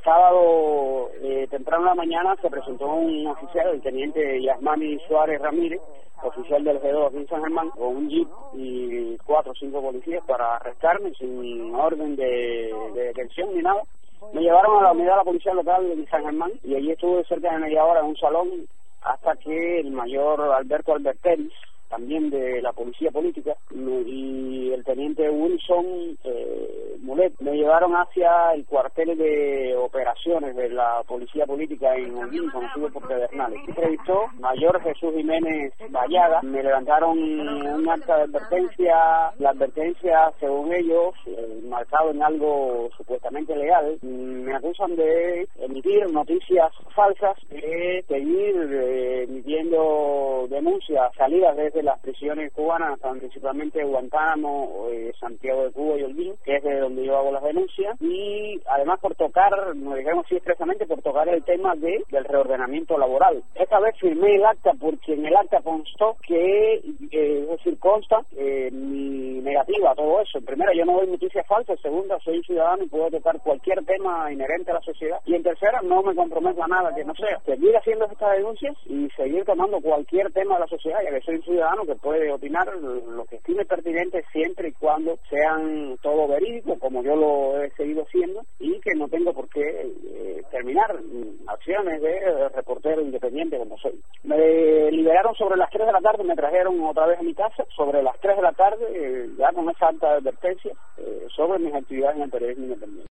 sábado temprano en la mañana se presentó un oficial, el teniente Yasmani Suárez Ramírez, oficial del G2 aquí en San Germán, con un jeep y 4 o 5 policías para arrestarme sin orden de detención ni nada. Me llevaron a la unidad de la policía local de San Germán y allí estuve cerca de media hora en un salón hasta que el mayor Alberto Alberteris, también de la policía política, y el teniente Wilson Mulet me llevaron hacia el cuartel de operaciones de la policía política en Holguín, conocido por Pedernales. Se entrevistó mayor Jesús Jiménez Vallaga, me levantaron un acta de advertencia, la advertencia según ellos, marcado en algo supuestamente legal, me acusan de emitir noticias falsas, de seguir emitiendo denuncias salidas desde las prisiones cubanas, principalmente Guantánamo, Santiago de Cuba y Holguín, que es de donde yo hago las denuncias, y además por tocar, nos dijeron así expresamente, por tocar el tema del reordenamiento laboral. Esta vez firmé el acta porque en el acta constó que, es decir, consta mi negativa a todo eso. En primera, yo no doy noticias falsas. En segunda, soy un ciudadano y puedo tocar cualquier tema inherente a la sociedad. Y en tercera, no me comprometo a nada que no sea. Seguir haciendo estas denuncias y seguir tomando cualquier tema de la sociedad, ya que soy un ciudadano que puede opinar lo que estime pertinente siempre y cuando sean todo verídico, como yo lo he seguido haciendo, y que no tengo por qué terminar acciones de reportero independiente como soy. Me liberaron sobre las 3 de la tarde, me trajeron otra vez a mi casa, sobre las 3 de la tarde, ya con esa alta advertencia sobre mis actividades en el periodismo independiente.